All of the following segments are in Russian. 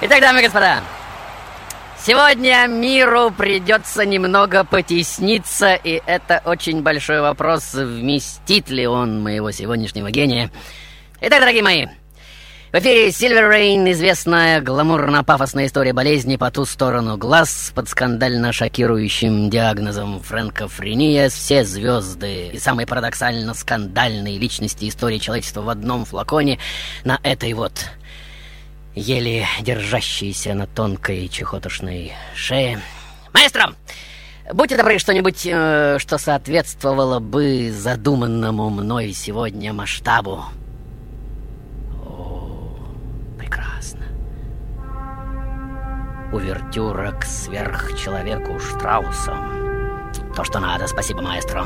Итак, дамы и господа, сегодня миру придется немного потесниться, и это очень большой вопрос, вместит ли он моего сегодняшнего гения. Итак, дорогие мои, в эфире Silver Rain, известная гламурно-пафосная история болезни по ту сторону глаз под скандально-шокирующим диагнозом френкофрения. Все звезды и самые парадоксально-скандальные личности истории человечества в одном флаконе на этой вот еле держащейся на тонкой чехотошной шее. Маэстро, будьте добры, что-нибудь, что соответствовало бы задуманному мной сегодня масштабу. О, прекрасно. Увертюра к сверхчеловеку Штрауса. То, что надо, спасибо, маэстро.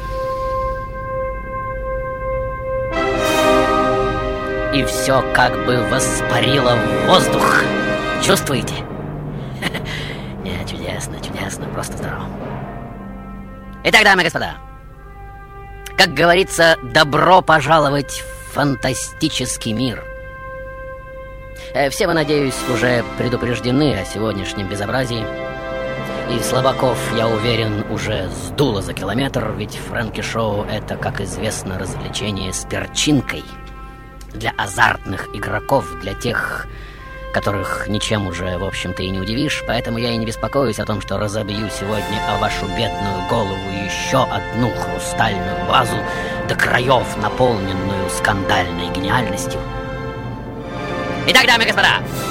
И все как бы воспарило в воздух. Чувствуете? Не, чудесно, просто здорово. Итак, дамы и господа, как говорится, добро пожаловать в фантастический мир. Все вы, надеюсь, уже предупреждены о сегодняшнем безобразии. И слабаков, я уверен, уже сдуло за километр, ведь Фрэнки-шоу — это, как известно, развлечение с перчинкой. Для азартных игроков, для тех, которых ничем уже, в общем-то, и не удивишь. Поэтому я и не беспокоюсь о том, что разобью сегодня о вашу бедную голову еще одну хрустальную вазу, до краев наполненную скандальной гениальностью. Итак, дамы и господа,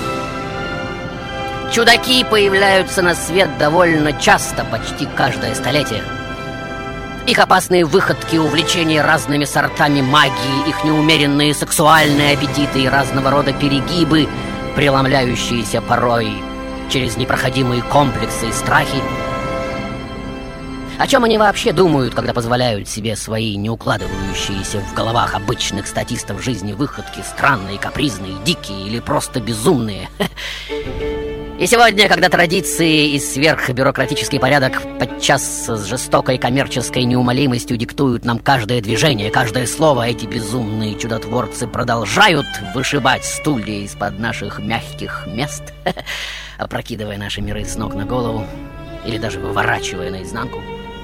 чудаки появляются на свет довольно часто, почти каждое столетие. Их опасные выходки, увлечения разными сортами магии, их неумеренные сексуальные аппетиты и разного рода перегибы, преломляющиеся порой через непроходимые комплексы и страхи. О чем они вообще думают, когда позволяют себе свои не укладывающиеся в головах обычных статистов жизни выходки, странные, капризные, дикие или просто безумные? И сегодня, когда традиции и сверхбюрократический порядок подчас с жестокой коммерческой неумолимостью диктуют нам каждое движение, каждое слово, эти безумные чудотворцы продолжают вышибать стулья из-под наших мягких мест, опрокидывая наши миры с ног на голову или даже выворачивая наизнанку.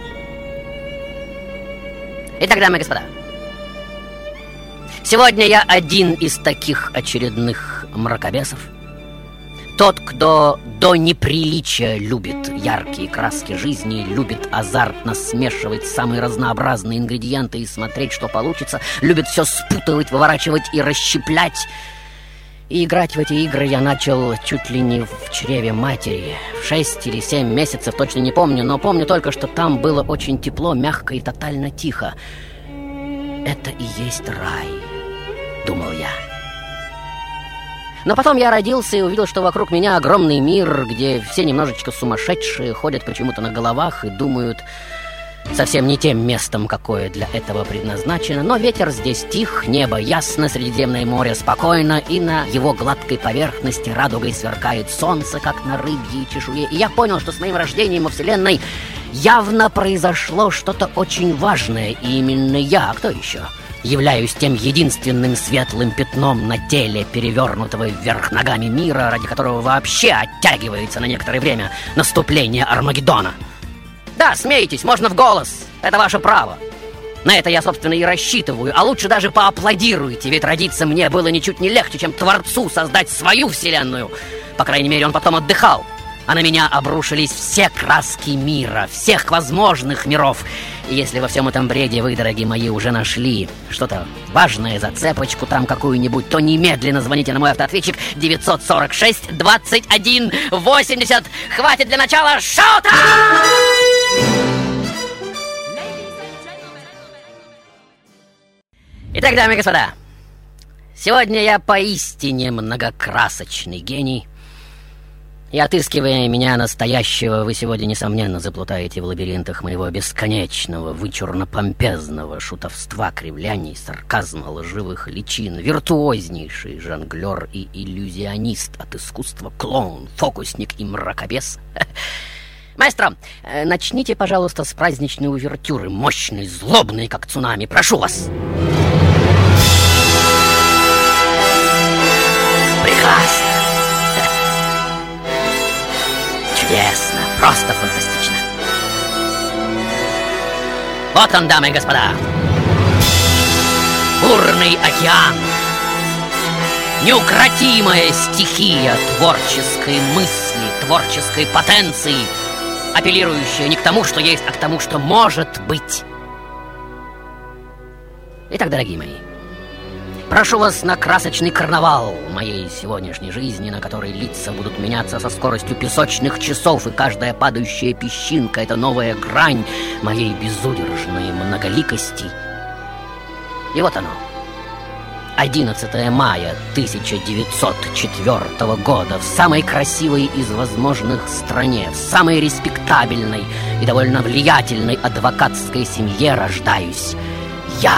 Итак, дамы и господа, сегодня я один из таких очередных мракобесов. Тот, кто до неприличия любит яркие краски жизни, любит азартно смешивать самые разнообразные ингредиенты и смотреть, что получится, любит все спутывать, выворачивать и расщеплять. И играть в эти игры я начал чуть ли не в чреве матери. В 6 или 7 месяцев, точно не помню, но помню только, что там было очень тепло, мягко и тотально тихо. Это и есть рай, думал я. Но потом я родился и увидел, что вокруг меня огромный мир, где все немножечко сумасшедшие, ходят почему-то на головах и думают совсем не тем местом, какое для этого предназначено. Но ветер здесь тих, небо ясно, Средиземное море спокойно, и на его гладкой поверхности радугой сверкает солнце, как на рыбьей чешуе. И я понял, что с моим рождением во Вселенной явно произошло что-то очень важное, и именно я, а кто еще, являюсь тем единственным светлым пятном на теле перевернутого вверх ногами мира, ради которого вообще оттягивается на некоторое время наступление Армагеддона. Да, смейтесь, можно в голос, это ваше право. На это я, собственно, и рассчитываю, а лучше даже поаплодируйте, ведь родиться мне было ничуть не легче, чем Творцу создать свою вселенную. По крайней мере, он потом отдыхал, а на меня обрушились все краски мира, всех возможных миров. И если во всем этом бреде вы, дорогие мои, уже нашли что-то важное, зацепочку там какую-нибудь, то немедленно звоните на мой автоответчик 946 21 80. Хватит для начала шоу-тайм! Итак, дамы и господа, сегодня я поистине многокрасочный гений. И отыскивая меня настоящего, вы сегодня, несомненно, заплутаете в лабиринтах моего бесконечного, вычурно-помпезного шутовства, кривляний, сарказма, лживых личин, виртуознейший жонглер и иллюзионист от искусства, клоун, фокусник и мракобес. Маэстро, начните, пожалуйста, с праздничной увертюры, мощной, злобной, как цунами, прошу вас. Прекрасно. Чудесно, просто фантастично. Вот он, дамы и господа. Бурный океан. Неукротимая стихия творческой мысли, творческой потенции, апеллирующая не к тому, что есть, а к тому, что может быть. Итак, дорогие мои, прошу вас на красочный карнавал моей сегодняшней жизни, на которой лица будут меняться со скоростью песочных часов, и каждая падающая песчинка — это новая грань моей безудержной многоликости. И вот оно. 11 мая 1904 года в самой красивой из возможных стране, в самой респектабельной и довольно влиятельной адвокатской семье рождаюсь я,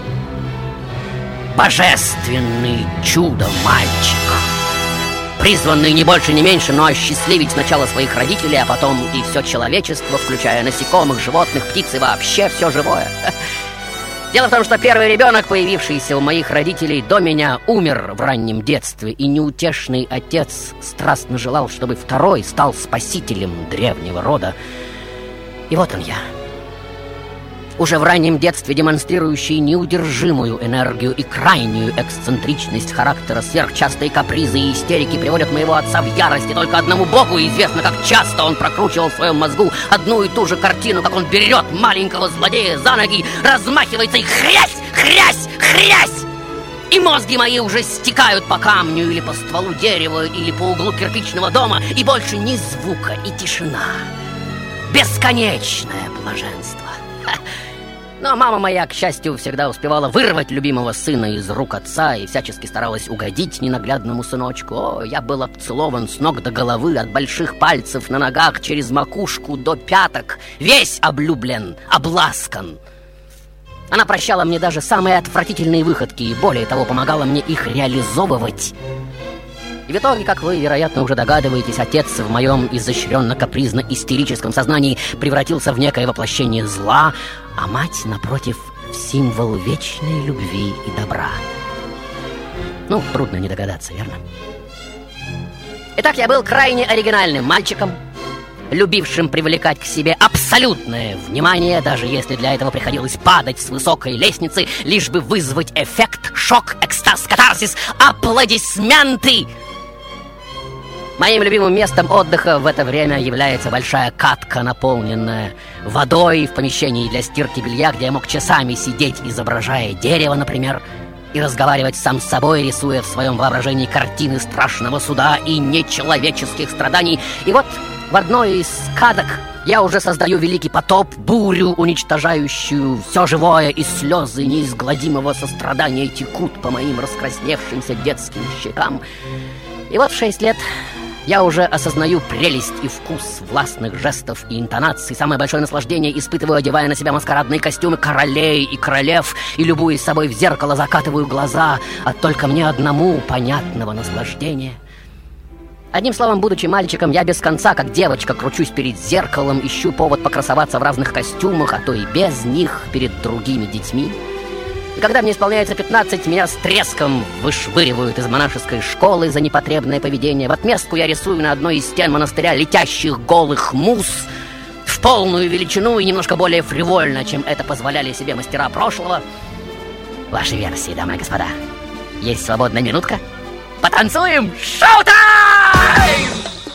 божественный чудо-мальчик, призванный не больше, не меньше, но осчастливить сначала своих родителей, а потом и все человечество, включая насекомых, животных, птиц и вообще все живое. Дело в том, что первый ребенок, появившийся у моих родителей до меня, умер в раннем детстве, и неутешный отец страстно желал, чтобы второй стал спасителем древнего рода. И вот он я. Уже в раннем детстве демонстрирующий неудержимую энергию и крайнюю эксцентричность характера, сверхчастые капризы и истерики приводят моего отца в ярость, и только одному Богу известно, как часто он прокручивал в своем мозгу одну и ту же картину, как он берет маленького злодея за ноги, размахивается и хрясь, хрясь, хрясь! И мозги мои уже стекают по камню или по стволу дерева, или по углу кирпичного дома, и больше ни звука, и тишина. Бесконечное блаженство. Но мама моя, к счастью, всегда успевала вырвать любимого сына из рук отца и всячески старалась угодить ненаглядному сыночку. О, я был обцелован с ног до головы, от больших пальцев на ногах через макушку до пяток, весь облюблен, обласкан. Она прощала мне даже самые отвратительные выходки и, более того, помогала мне их реализовывать. И в итоге, как вы, вероятно, уже догадываетесь, отец в моем изощренно-капризно-истерическом сознании превратился в некое воплощение зла, а мать, напротив, в символ вечной любви и добра. Ну, трудно не догадаться, верно? Итак, я был крайне оригинальным мальчиком, любившим привлекать к себе абсолютное внимание, даже если для этого приходилось падать с высокой лестницы, лишь бы вызвать эффект, шок, экстаз, катарсис, аплодисменты. Моим любимым местом отдыха в это время является большая катка, наполненная водой, в помещении для стирки белья, где я мог часами сидеть, изображая дерево, например, и разговаривать сам с собой, рисуя в своем воображении картины страшного суда и нечеловеческих страданий. И вот в одной из каток я уже создаю великий потоп, бурю, уничтожающую все живое, и слезы неизгладимого сострадания текут по моим раскрасневшимся детским щекам. И вот в 6 лет я уже осознаю прелесть и вкус властных жестов и интонаций. Самое большое наслаждение испытываю, одевая на себя маскарадные костюмы королей и королев, и, любуясь собой в зеркало, закатываю глаза от только мне одному понятного наслаждения. Одним словом, будучи мальчиком, я без конца, как девочка, кручусь перед зеркалом, ищу повод покрасоваться в разных костюмах, а то и без них, перед другими детьми. И когда мне исполняется 15, меня с треском вышвыривают из монашеской школы за непотребное поведение. В отместку я рисую на одной из стен монастыря летящих голых мус в полную величину и немножко более фривольно, чем это позволяли себе мастера прошлого. Ваши версии, дамы и господа. Есть свободная минутка? Потанцуем! Шоу-тайм!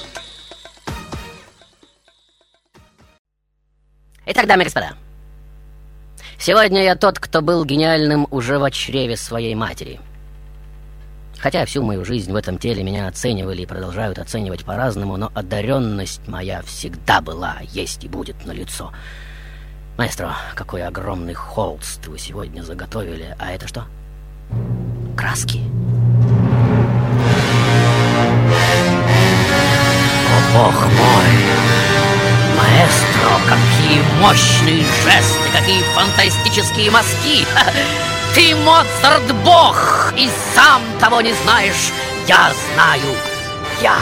Итак, дамы и господа, сегодня я тот, кто был гениальным уже в чреве своей матери. Хотя всю мою жизнь в этом теле меня оценивали и продолжают оценивать по-разному, но одаренность моя всегда была, есть и будет налицо. Маэстро, какой огромный холст вы сегодня заготовили. А это что? Краски. О, бог мой! Маэстро, какие мощные жесты, какие фантастические мазки! Ты, Моцарт, бог, и сам того не знаешь. Я знаю, я.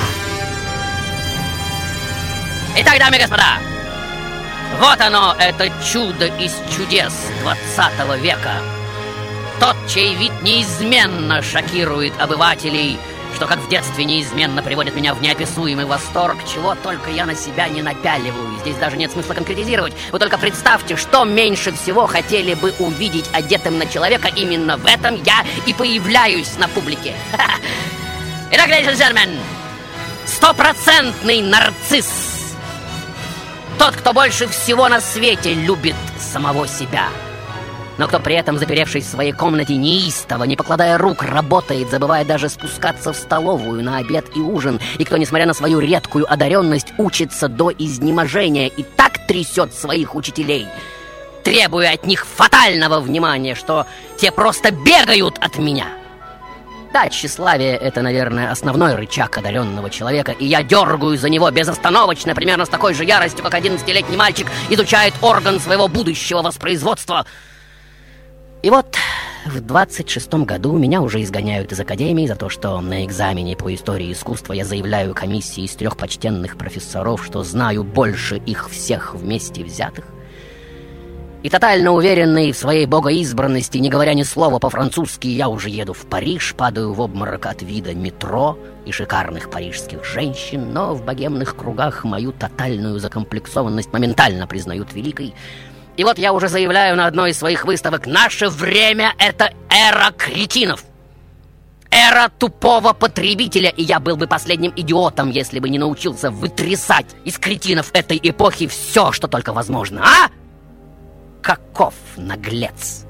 Итак, дамы и господа, вот оно, это чудо из чудес 20 века. Тот, чей вид неизменно шокирует обывателей, что, как в детстве, неизменно приводит меня в неописуемый восторг, чего только я на себя не напяливаю. Здесь даже нет смысла конкретизировать. Вы только представьте, что меньше всего хотели бы увидеть одетым на человека. Именно в этом я и появляюсь на публике. Итак, ladies and gentlemen, стопроцентный нарцисс. Тот, кто больше всего на свете любит самого себя, но кто при этом, заперевшись в своей комнате неистово, не покладая рук, работает, забывая даже спускаться в столовую на обед и ужин, и кто, несмотря на свою редкую одаренность, учится до изнеможения и так трясет своих учителей, требуя от них фатального внимания, что те просто бегают от меня. Да, тщеславие — это, наверное, основной рычаг одаренного человека, и я дергаю за него безостановочно, примерно с такой же яростью, как 11-летний мальчик изучает орган своего будущего воспроизводства. И вот в 26-м году меня уже изгоняют из академии за то, что на экзамене по истории искусства я заявляю комиссии из 3 почтенных профессоров, что знаю больше их всех вместе взятых. И тотально уверенный в своей богоизбранности, не говоря ни слова по-французски, я уже еду в Париж, падаю в обморок от вида метро и шикарных парижских женщин, но в богемных кругах мою тотальную закомплексованность моментально признают великой. И вот я уже заявляю на одной из своих выставок: наше время — это эра кретинов. Эра тупого потребителя, и я был бы последним идиотом, если бы не научился вытрясать из кретинов этой эпохи все, что только возможно. А? Каков наглец!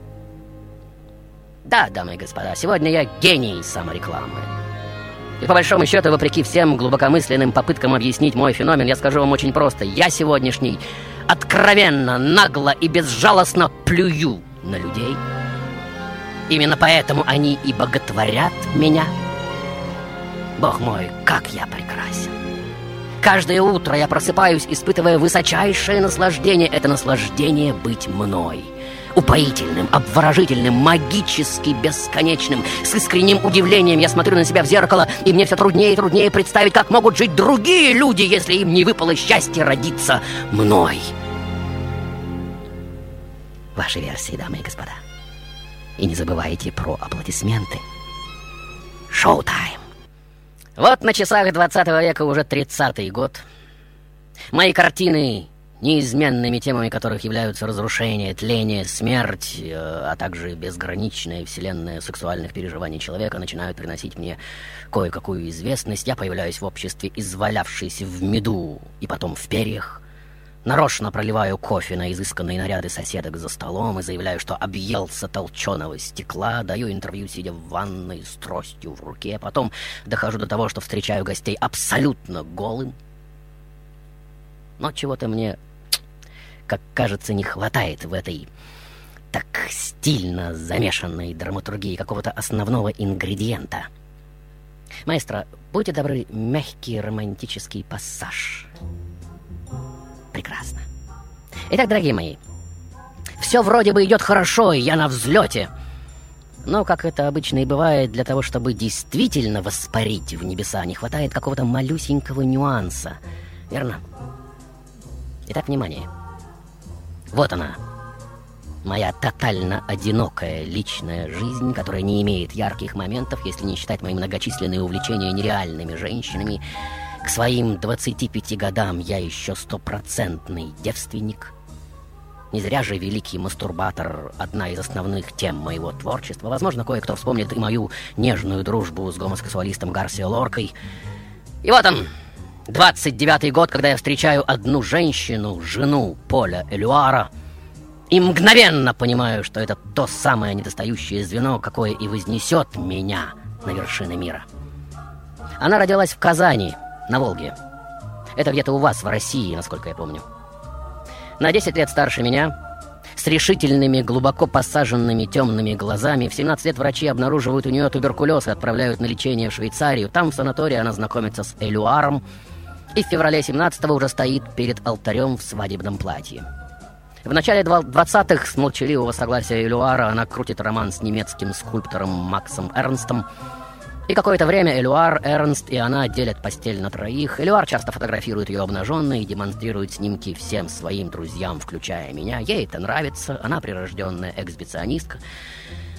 Да, дамы и господа, сегодня я гений саморекламы. И по большому счету, вопреки всем глубокомысленным попыткам объяснить мой феномен, я скажу вам очень просто: я сегодняшний откровенно, нагло и безжалостно плюю на людей. Именно поэтому они и боготворят меня. Бог мой, как я прекрасен! Каждое утро я просыпаюсь, испытывая высочайшее наслаждение. Это наслаждение быть мной. Упоительным, обворожительным, магически бесконечным. С искренним удивлением я смотрю на себя в зеркало, и мне все труднее и труднее представить, как могут жить другие люди, если им не выпало счастье родиться мной. Ваши версии, дамы и господа. И не забывайте про аплодисменты. Шоу-тайм. Вот на часах 20 века уже 30-й год. Мои картины, неизменными темами которых являются разрушение, тление, смерть, а также безграничная вселенная сексуальных переживаний человека, начинают приносить мне кое-какую известность. Я появляюсь в обществе, извалявшись в меду и потом в перьях. Нарочно проливаю кофе на изысканные наряды соседок за столом и заявляю, что объелся толченого стекла, даю интервью, сидя в ванной с тростью в руке, потом дохожу до того, что встречаю гостей абсолютно голым. Но чего-то мне, как кажется, не хватает в этой так стильно замешанной драматургии какого-то основного ингредиента. Маэстро, будьте добры, мягкий романтический пассаж. Прекрасно. Итак, дорогие мои, все вроде бы идет хорошо, и я на взлете. Но, как это обычно и бывает, для того, чтобы действительно воспарить в небеса, не хватает какого-то малюсенького нюанса. Верно? Итак, внимание. Вот она. Моя тотально одинокая личная жизнь, которая не имеет ярких моментов, если не считать мои многочисленные увлечения нереальными женщинами. К своим 25 годам я еще стопроцентный девственник. Не зря же великий мастурбатор — одна из основных тем моего творчества. Возможно, кое-кто вспомнит и мою нежную дружбу с гомосексуалистом Гарсио Лоркой. И вот он, 29-й год, когда я встречаю одну женщину, жену Поля Элюара, и мгновенно понимаю, что это то самое недостающее звено, какое и вознесет меня на вершины мира. Она родилась в Казани, на Волге. Это где-то у вас, в России, насколько я помню. На 10 лет старше меня, с решительными, глубоко посаженными темными глазами. В 17 лет врачи обнаруживают у нее туберкулез и отправляют на лечение в Швейцарию. Там, в санатории, она знакомится с Элюаром. И в феврале 17-го уже стоит перед алтарем в свадебном платье. В начале 20-х, с молчаливого согласия Элюара, она крутит роман с немецким скульптором Максом Эрнстом. И какое-то время Элюар, Эрнст и она делят постель на троих. Элюар часто фотографирует ее обнаженной и демонстрирует снимки всем своим друзьям, включая меня. Ей это нравится, она прирожденная эксбиционистка.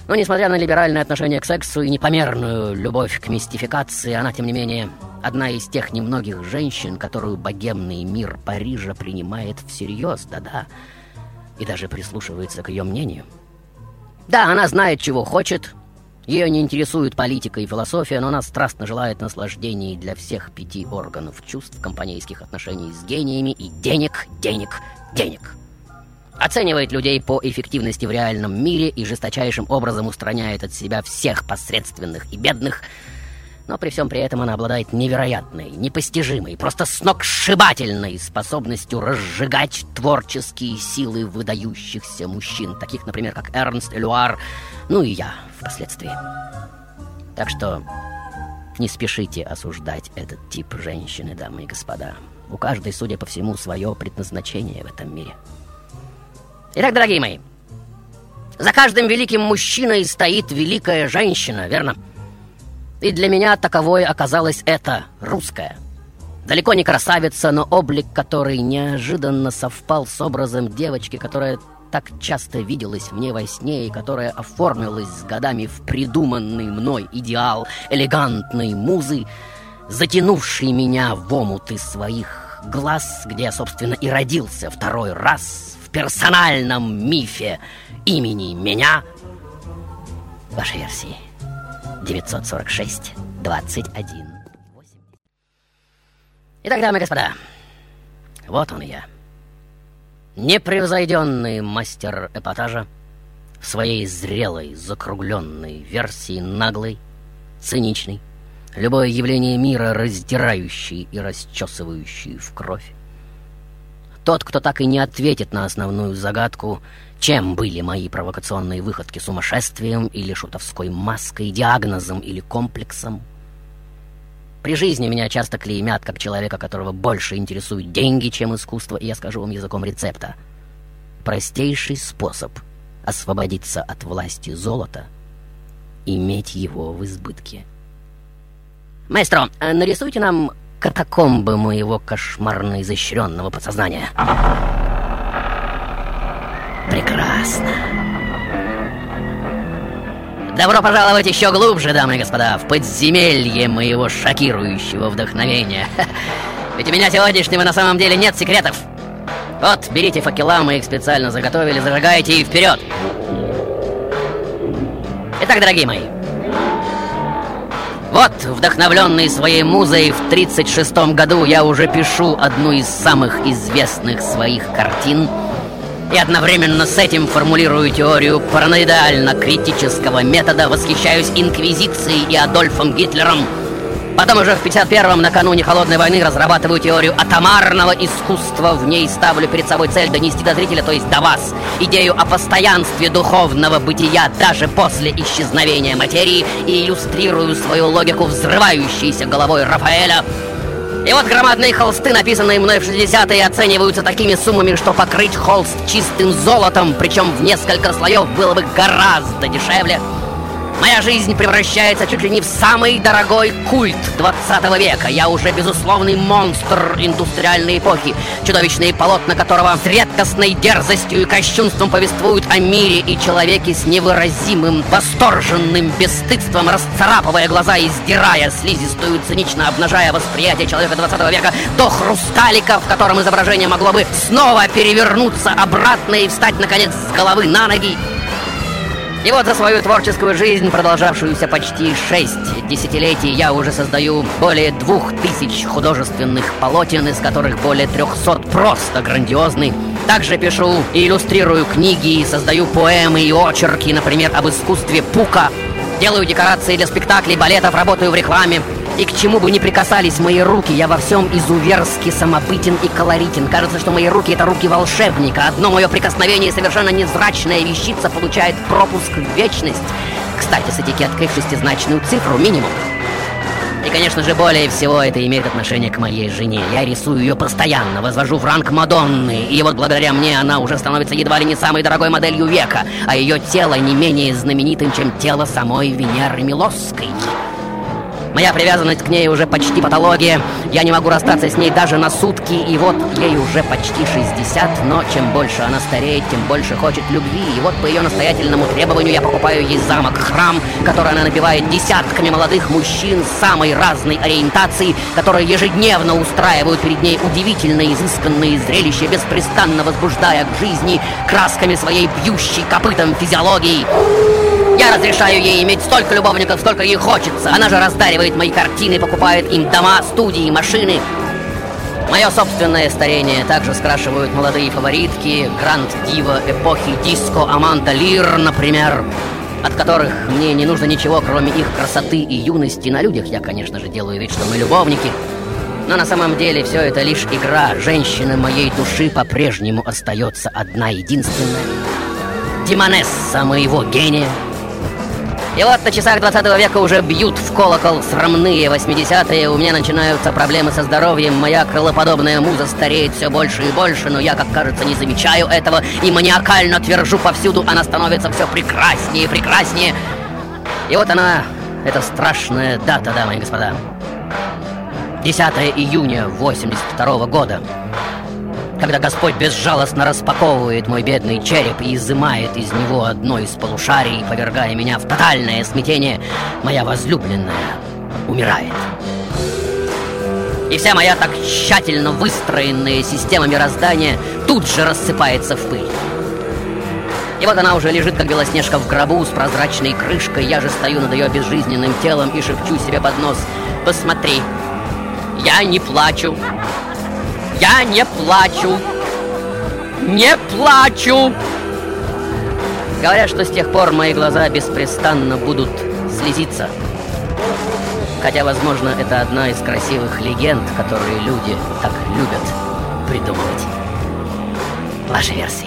Но, несмотря на либеральное отношение к сексу и непомерную любовь к мистификации, она, тем не менее, одна из тех немногих женщин, которую богемный мир Парижа принимает всерьез, да-да, и даже прислушивается к ее мнению. Да, она знает, чего хочет, ее не интересует политика и философия, но она страстно желает наслаждений для всех 5 органов чувств, компанейских отношений с гениями и денег, денег, денег. Оценивает людей по эффективности в реальном мире и жесточайшим образом устраняет от себя всех посредственных и бедных, но при всем при этом она обладает невероятной, непостижимой, просто сногсшибательной способностью разжигать творческие силы выдающихся мужчин, таких, например, как Эрнст Элюар, ну и я впоследствии. Так что не спешите осуждать этот тип женщины, дамы и господа. У каждой, судя по всему, свое предназначение в этом мире. Итак, дорогие мои, за каждым великим мужчиной стоит великая женщина, верно? И для меня таковой оказалась эта русская. Далеко не красавица, но облик которой неожиданно совпал с образом девочки, которая так часто виделась мне во сне и которая оформилась с годами в придуманный мной идеал элегантной музы, затянувшей меня в омуты своих глаз, где я, собственно, и родился второй раз в персональном мифе имени меня. Ваши версии 946 21 8. Итак, дамы и господа, вот он я. Непревзойденный мастер эпатажа в своей зрелой, закругленной версии, наглой, циничной, любое явление мира раздирающий и расчесывающий в кровь. Тот, кто так и не ответит на основную загадку, чем были мои провокационные выходки сумасшествием или шутовской маской, диагнозом или комплексом. При жизни меня часто клеймят как человека, которого больше интересуют деньги, чем искусство, и я скажу вам языком рецепта. Простейший способ освободиться от власти золота — иметь его в избытке. Маэстро, нарисуйте нам катакомбы моего кошмарно изощренного подсознания. Прекрасно. Добро пожаловать еще глубже, дамы и господа, в подземелье моего шокирующего вдохновения. Ведь у меня сегодняшнего на самом деле нет секретов. Вот, берите факела, мы их специально заготовили, зажигайте и вперед. Итак, дорогие мои, вот, вдохновленный своей музой, в 1936 году я уже пишу одну из самых известных своих картин и одновременно с этим формулирую теорию параноидально-критического метода, восхищаюсь Инквизицией и Адольфом Гитлером. Потом уже в 1951-м, накануне Холодной войны, разрабатываю теорию атомарного искусства. В ней ставлю перед собой цель донести до зрителя, то есть до вас, идею о постоянстве духовного бытия даже после исчезновения материи, и иллюстрирую свою логику взрывающейся головой Рафаэля. И вот громадные холсты, написанные мной в 60-е, оцениваются такими суммами, что покрыть холст чистым золотом, причем в несколько слоев, было бы гораздо дешевле. Моя жизнь превращается чуть ли не в самый дорогой культ 20 века. Я уже безусловный монстр индустриальной эпохи, чудовищные полотна которого с редкостной дерзостью и кощунством повествуют о мире и человеке с невыразимым, восторженным бесстыдством, расцарапывая глаза и сдирая слизистую, цинично обнажая восприятие человека 20 века до хрусталика, в котором изображение могло бы снова перевернуться обратно и встать, наконец, с головы на ноги. И вот за свою творческую жизнь, продолжавшуюся почти 6 десятилетий, я уже создаю более 2000 художественных полотен, из которых более 300 просто грандиозны. Также пишу и иллюстрирую книги, создаю поэмы и очерки, например, об искусстве пука. Делаю декорации для спектаклей, балетов, работаю в рекламе. И к чему бы ни прикасались мои руки, я во всем изуверски самобытен и колоритен. Кажется, что мои руки — это руки волшебника. Одно мое прикосновение, совершенно невзрачная вещица, получает пропуск в вечность. Кстати, с этикеткой в 6-значную цифру минимум. И, конечно же, более всего это имеет отношение к моей жене. Я рисую ее постоянно, возвожу в ранг Мадонны. И вот благодаря мне она уже становится едва ли не самой дорогой моделью века, а ее тело не менее знаменитым, чем тело самой Венеры Милосской. Моя привязанность к ней уже почти патология. Я не могу расстаться с ней даже на сутки. И вот ей уже почти 60. Но чем больше она стареет, тем больше хочет любви. И вот по ее настоятельному требованию я покупаю ей замок, храм, который она набивает десятками молодых мужчин самой разной ориентации, которые ежедневно устраивают перед ней удивительно изысканные зрелища, беспрестанно возбуждая к жизни красками своей бьющей копытом физиологии. Я разрешаю ей иметь столько любовников, сколько ей хочется. Она же раздаривает мои картины, покупает им дома, студии, машины. Мое собственное старение также скрашивают молодые фаворитки, гранд-дива эпохи диско Аманда Лир, например, от которых мне не нужно ничего, кроме их красоты и юности. На людях я, конечно же, делаю вид, что мы любовники. Но на самом деле все это лишь игра. Женщина моей души по-прежнему остается одна единственная. Демонесса моего гения. И вот на часах 20 века уже бьют в колокол срамные 80-е. У меня начинаются проблемы со здоровьем. Моя крылоподобная муза стареет все больше и больше. Но я, как кажется, не замечаю этого и маниакально твержу повсюду. Она становится все прекраснее и прекраснее. И вот она, эта страшная дата, дамы и господа. 10 июня 82 года. Когда Господь безжалостно распаковывает мой бедный череп и изымает из него одно из полушарий, повергая меня в тотальное смятение, моя возлюбленная умирает. И вся моя так тщательно выстроенная система мироздания тут же рассыпается в пыль. И вот она уже лежит, как белоснежка в гробу, с прозрачной крышкой. Я же стою над ее безжизненным телом и шепчу себе под нос: «Посмотри, я не плачу. Я не плачу. Не плачу!» Говорят, что с тех пор мои глаза беспрестанно будут слезиться. Хотя, возможно, это одна из красивых легенд, которые люди так любят придумывать. Ваши версии.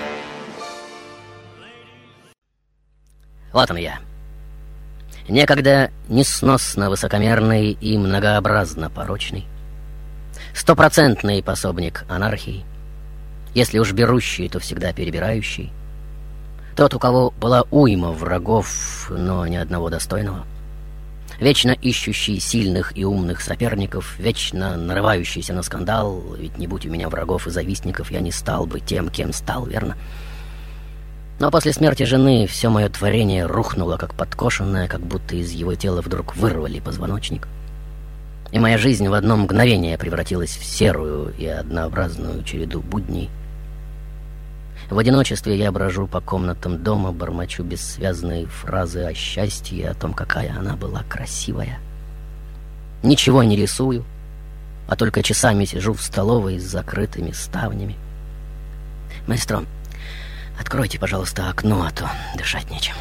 Вот он я. Некогда несносно высокомерный и многообразно порочный. Стопроцентный пособник анархии. Если уж берущий, то всегда перебирающий. Тот, у кого была уйма врагов, но ни одного достойного. Вечно ищущий сильных и умных соперников, вечно нарывающийся на скандал. Ведь не будь у меня врагов и завистников, я не стал бы тем, кем стал, верно? Но после смерти жены все мое творение рухнуло, как подкошенное, как будто из его тела вдруг вырвали позвоночник. И моя жизнь в одно мгновение превратилась в серую и однообразную череду будней. В одиночестве я брожу по комнатам дома, бормочу бессвязные фразы о счастье, о том, какая она была красивая. Ничего не рисую, а только часами сижу в столовой с закрытыми ставнями. Маэстро, откройте, пожалуйста, окно, а то дышать нечем.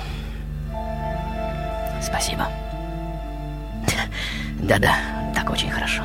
Спасибо. Да-да, так очень хорошо.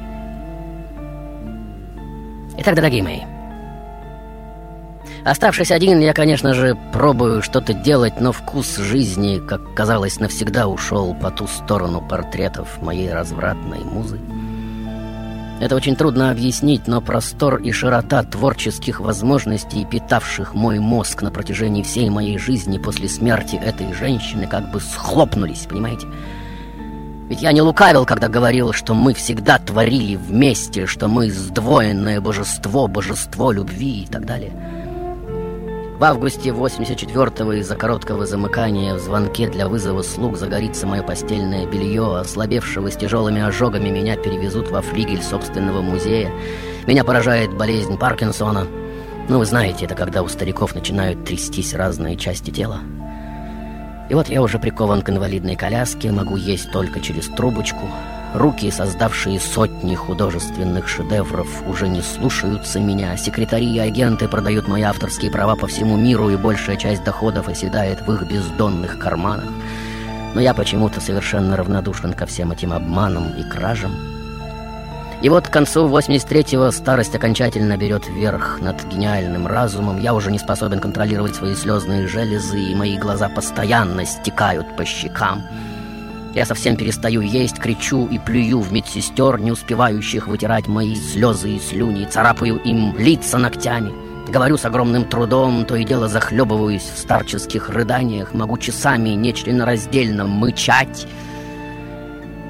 Итак, дорогие мои, оставшись один, я, конечно же, пробую что-то делать, но вкус жизни, как казалось, навсегда ушел по ту сторону портретов моей развратной музы. Это очень трудно объяснить, но простор и широта творческих возможностей, питавших мой мозг на протяжении всей моей жизни после смерти этой женщины, как бы схлопнулись, понимаете? Ведь я не лукавил, когда говорил, что мы всегда творили вместе, что мы сдвоенное божество, божество любви и так далее. В августе 84-го из-за короткого замыкания в звонке для вызова слуг загорится мое постельное белье. Ослабевшего с тяжелыми ожогами меня перевезут во флигель собственного музея. Меня поражает болезнь Паркинсона. Ну, вы знаете, это когда у стариков начинают трястись разные части тела. И вот я уже прикован к инвалидной коляске, могу есть только через трубочку. Руки, создавшие сотни художественных шедевров, уже не слушаются меня. Секретари и агенты продают мои авторские права по всему миру, и большая часть доходов оседает в их бездонных карманах. Но я почему-то совершенно равнодушен ко всем этим обманам и кражам. И вот к концу 83-го старость окончательно берет верх над гениальным разумом. Я уже не способен контролировать свои слезные железы, и мои глаза постоянно стекают по щекам. Я совсем перестаю есть, кричу и плюю в медсестер, не успевающих вытирать мои слезы и слюни, царапаю им лица ногтями. Говорю с огромным трудом, то и дело захлебываюсь в старческих рыданиях, могу часами нечленораздельно мычать.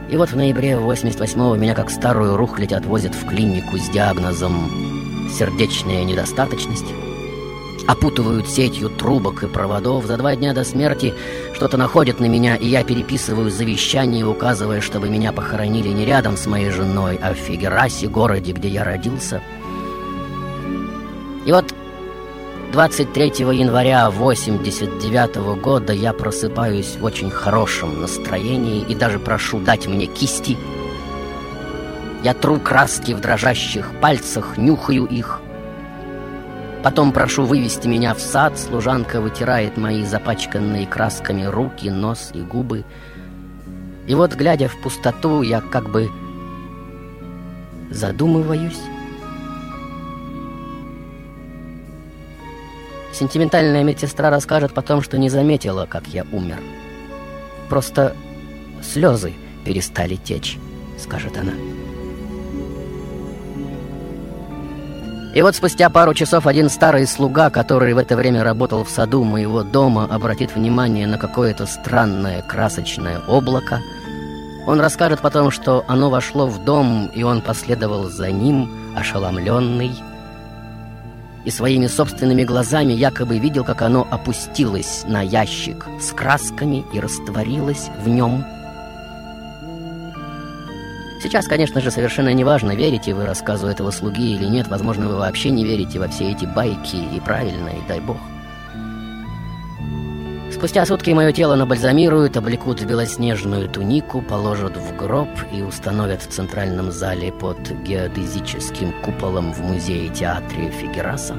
И вот в ноябре 88-го меня как старую рухлядь отвозят в клинику с диагнозом сердечная недостаточность. Опутывают сетью трубок и проводов. За 2 дня до смерти что-то находят на меня, и я переписываю завещание, указывая, чтобы меня похоронили не рядом с моей женой, а в Фигерасе, городе, где я родился. И вот 23 января 89-го года я просыпаюсь в очень хорошем настроении и даже прошу дать мне кисти. Я тру краски в дрожащих пальцах, нюхаю их. Потом прошу вывести меня в сад. Служанка вытирает мои запачканные красками руки, нос и губы. И вот, глядя в пустоту, я как бы задумываюсь. Сентиментальная медсестра расскажет потом, что не заметила, как я умер. Просто слезы перестали течь, скажет она. И вот спустя пару часов один старый слуга, который в это время работал в саду моего дома, обратит внимание на какое-то странное красочное облако. Он расскажет потом, что оно вошло в дом, и он последовал за ним, ошеломленный, и своими собственными глазами якобы видел, как оно опустилось на ящик с красками и растворилось в нем. Сейчас, конечно же, совершенно неважно, верите вы рассказу этого слуги или нет. Возможно, вы вообще не верите во все эти байки, и правильно, и дай бог. Спустя сутки мое тело набальзамируют, облекут в белоснежную тунику, положат в гроб и установят в центральном зале под геодезическим куполом в музее-театре Фигераса.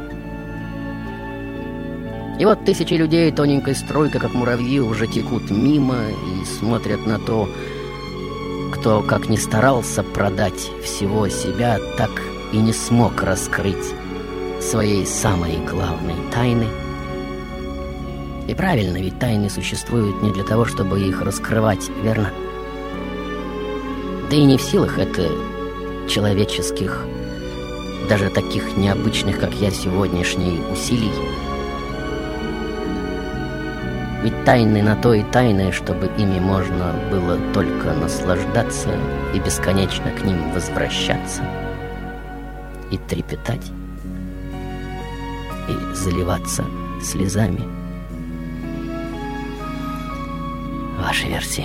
И вот тысячи людей тоненькой струйкой, как муравьи, уже текут мимо и смотрят на то, кто, как ни старался продать всего себя, так и не смог раскрыть своей самой главной тайны. И правильно, ведь тайны существуют не для того, чтобы их раскрывать, верно? Да и не в силах это человеческих, даже таких необычных, как я сегодняшний, усилий. Ведь тайны на то и тайны, чтобы ими можно было только наслаждаться и бесконечно к ним возвращаться, и трепетать, и заливаться слезами. Ваши версии.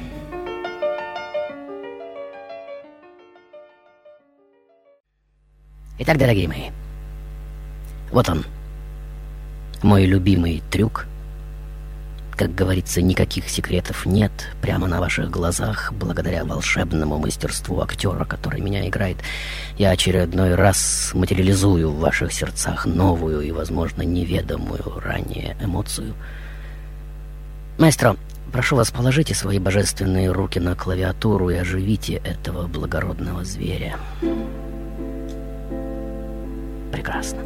Итак, дорогие мои, вот он, мой любимый трюк. Как говорится, никаких секретов нет. Прямо на ваших глазах, благодаря волшебному мастерству актера, который меня играет, я очередной раз материализую в ваших сердцах новую и, возможно, неведомую ранее эмоцию. Маэстро, прошу вас, положите свои божественные руки на клавиатуру и оживите этого благородного зверя. Прекрасно.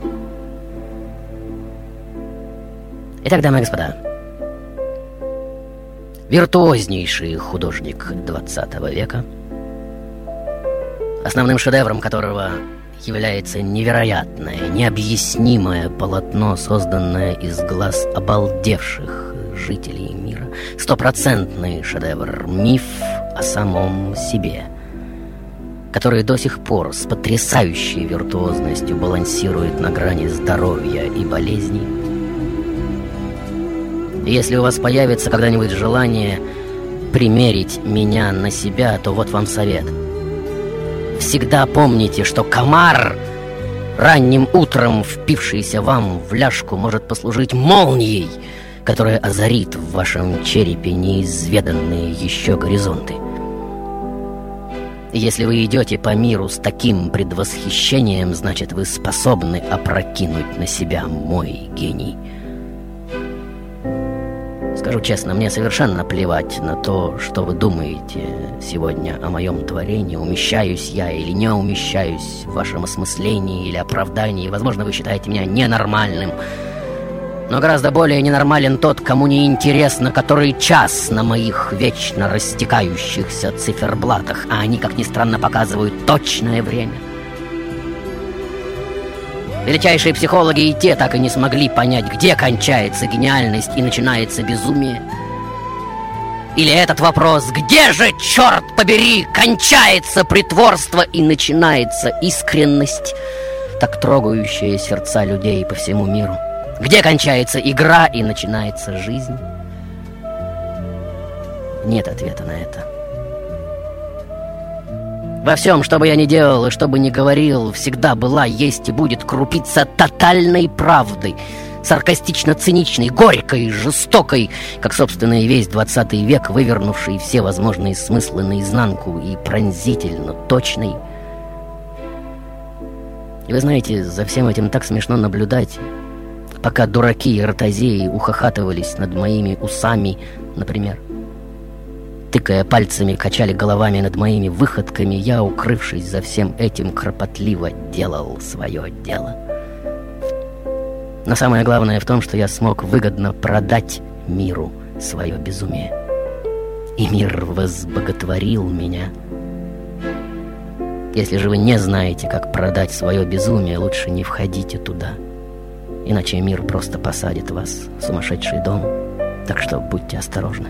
Итак, дамы и господа, виртуознейший художник 20 века, основным шедевром которого является невероятное, необъяснимое полотно, созданное из глаз обалдевших жителей мира. 100% шедевр, миф о самом себе, который до сих пор с потрясающей виртуозностью балансирует на грани здоровья и болезней. И если у вас появится когда-нибудь желание примерить меня на себя, то вот вам совет. Всегда помните, что комар, ранним утром впившийся вам в ляжку, может послужить молнией, которая озарит в вашем черепе неизведанные еще горизонты. И если вы идете по миру с таким предвосхищением, значит, вы способны опрокинуть на себя мой гений. Скажу честно, мне совершенно плевать на то, что вы думаете сегодня о моем творении. Умещаюсь я или не умещаюсь в вашем осмыслении или оправдании. Возможно, вы считаете меня ненормальным. Но гораздо более ненормален тот, кому не интересно, который час на моих вечно растекающихся циферблатах, а они, как ни странно, показывают точное время. Величайшие психологи и те так и не смогли понять, где кончается гениальность и начинается безумие. Или этот вопрос: где же, черт побери, кончается притворство и начинается искренность, так трогающая сердца людей по всему миру? Где кончается игра и начинается жизнь? Нет ответа на это. Во всем, что бы я ни делал и что бы ни говорил, всегда была, есть и будет крупица тотальной правды, саркастично-циничной, горькой, жестокой, как, собственно, и весь 20 век, вывернувший все возможные смыслы наизнанку и пронзительно точной. И вы знаете, за всем этим так смешно наблюдать, пока дураки и ротозеи ухахатывались над моими усами, например. Тыкая пальцами, качали головами над моими выходками, я, укрывшись за всем этим, кропотливо делал свое дело. Но самое главное в том, что я смог выгодно продать миру свое безумие. И мир возбоготворил меня. Если же вы не знаете, как продать свое безумие, лучше не входите туда. Иначе мир просто посадит вас в сумасшедший дом. Так что будьте осторожны.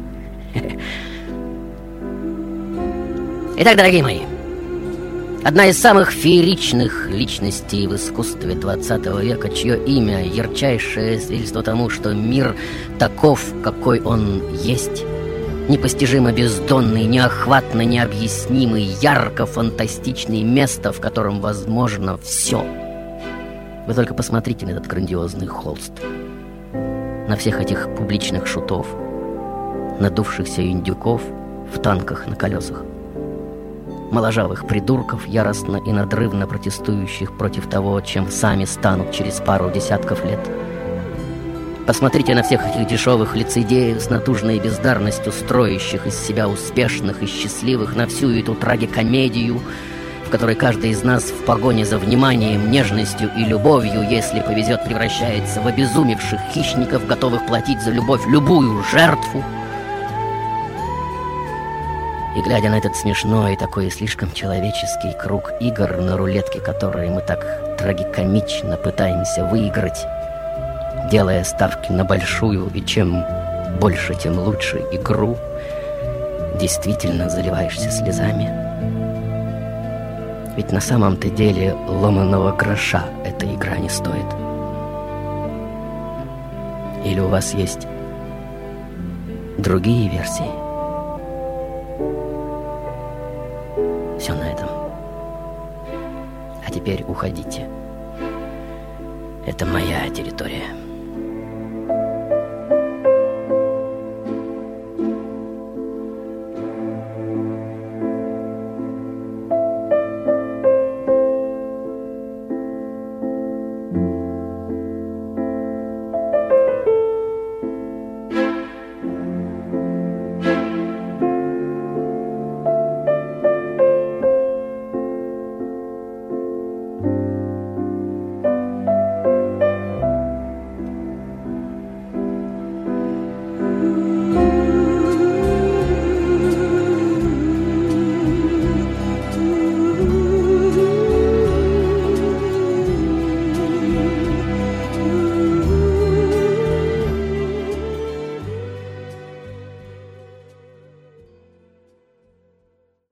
Итак, дорогие мои, одна из самых фееричных личностей в искусстве 20 века, чье имя — ярчайшее свидетельство тому, что мир таков, какой он есть, непостижимо бездонный, неохватно необъяснимый, ярко фантастичный, место, в котором возможно все. Вы только посмотрите на этот грандиозный холст, на всех этих публичных шутов, надувшихся индюков в танках на колесах, моложавых придурков, яростно и надрывно протестующих против того, чем сами станут через пару десятков лет. Посмотрите на всех этих дешевых лицедеев с натужной бездарностью, строящих из себя успешных и счастливых, на всю эту трагикомедию, в которой каждый из нас в погоне за вниманием, нежностью и любовью, если повезет, превращается в обезумевших хищников, готовых платить за любовь любую жертву. И глядя на этот смешной и такой слишком человеческий круг игр на рулетке, которые мы так трагикомично пытаемся выиграть, делая ставки на большую и чем больше, тем лучше игру, действительно заливаешься слезами. Ведь на самом-то деле ломаного гроша эта игра не стоит. Или у вас есть другие версии? Все на этом. А теперь уходите. Это моя территория.